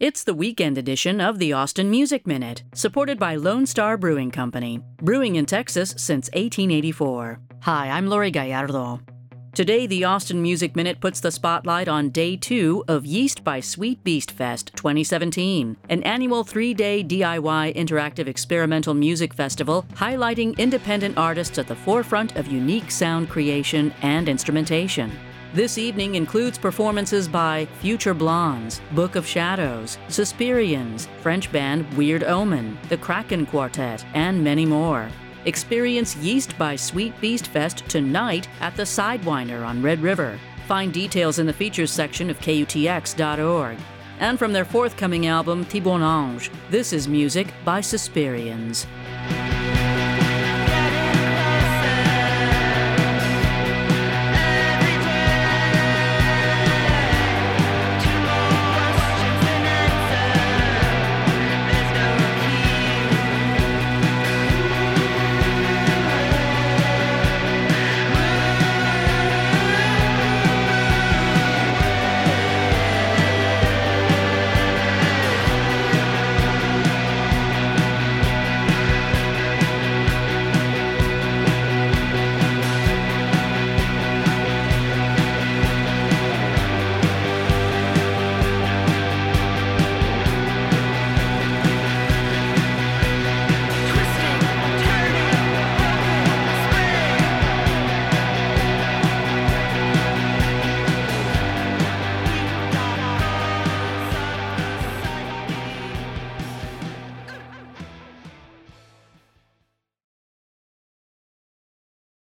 It's the weekend edition of the Austin Music Minute, supported by Lone Star Brewing Company, brewing in Texas since 1884. Hi, I'm Lori Gallardo. Today, the Austin Music Minute puts the spotlight on Day 2 of Yeast by Sweet Beast Fest 2017, an annual 3-day DIY interactive experimental music festival highlighting independent artists at the forefront of unique sound creation and instrumentation. This evening includes performances by Future Blondes, Book of Shadows, Suspirians, French band Weird Omen, the Kraken Quartet, and many more. Experience Yeast by Sweet Beast Fest tonight at the Sidewinder on Red River. Find details in the features section of KUTX.org. And from their forthcoming album, Thibon Ange, this is music by Suspirians.